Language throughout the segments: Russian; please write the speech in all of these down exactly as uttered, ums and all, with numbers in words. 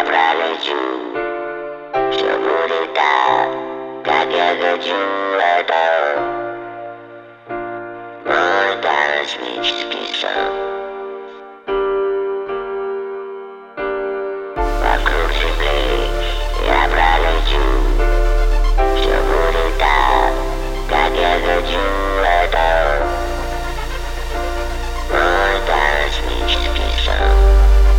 я пролечу. Все будет так, как я хочу, это мой космический сон. Вокруг Земли я пролечу. Все будет так, как я хочу, это мой космический сон.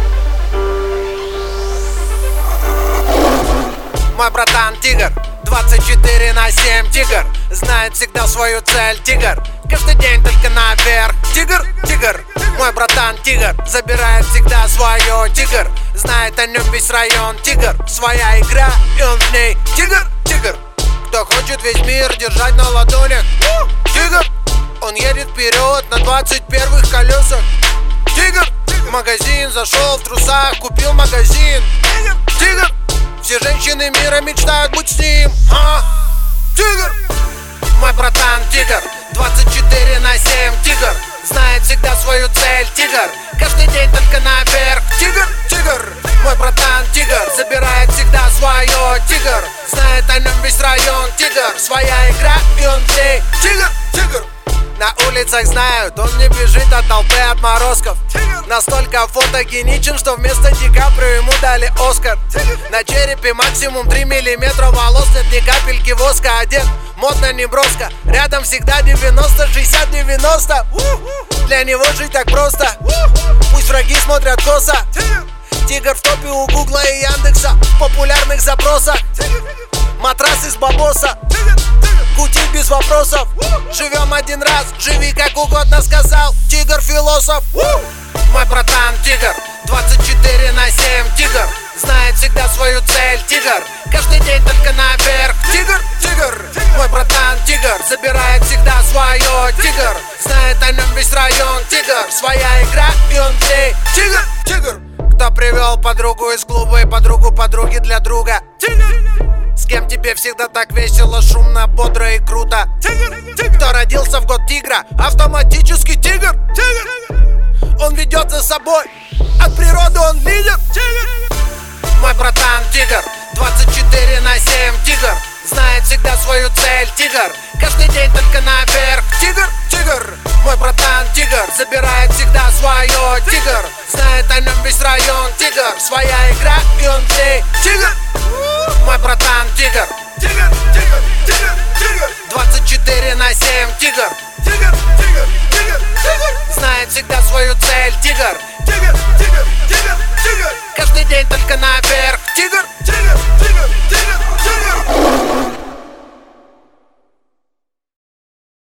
Мой братан тигр, двадцать четыре на семь тигр, знает всегда свою цель тигр, каждый день только наверх. Тигр, тигр, мой братан тигр, забирает всегда свое тигр, знает о нем весь район тигр, своя игра и он в ней тигр, тигр. Кто хочет весь мир держать на ладонях, тигр, он едет вперед на двадцать первых колесах. Тигр, в магазин зашел в трусах, купил магазин. Тигр, все женщины мира мечтают быть с ним. А? Тигр, мой братан тигр, двадцать четыре на семь тигр, знает всегда свою цель тигр, каждый день только наверх. Тигр, тигр, мой братан тигр, забирает всегда свое тигр, знает о нем весь район тигр, своя игра и он в ней тигр, тигр. На улицах знают, он не бежит от толпы отморозков. Настолько фотогеничен, что вместо Ди Каприо ему дали Оскар. На черепе максимум три миллиметра волос, нет ни капельки воска. Одет модно, не броско, рядом всегда девяносто шестьдесят девяносто. Для него жить так просто, пусть враги смотрят косо. Тигр в топе у Гугла и Яндекса, в популярных запросах. Матрас из бабоса, кутить без вопросов. Живем один раз, живи как угодно, сказал тигр философ. Мой братан тигр, двадцать четыре на семь тигр, знает всегда свою цель тигр, каждый день только наверх. Тигр, тигр, мой братан тигр, забирает всегда свое тигр, знает о нем весь район тигр, своя игра и он в ней тигр, тигр. Кто привел подругу из клуба и подругу подруги для друга? Тигр. С кем тебе всегда так весело, шумно, бодро и круто? Тигр, тигр. Кто родился в год тигра, автоматически тигр, тигр. Он ведет за собой, от природы он лидер. Тигр. Мой братан тигр, двадцать четыре на семь тигр, знает всегда свою цель тигр, каждый день только наверх. Тигр, тигр, мой братан тигр, забирает всегда свое тигр, знает о нем весь район тигр, своя игра и он в ней тигр. Мой братан тигр, тигр, тигр, тигр, тигр, двадцать четыре на семь тигр, тигр, тигр, тигр, тигр, знает всегда свою цель тигр, тигр, тигр, тигр, тигр, каждый день только наверх.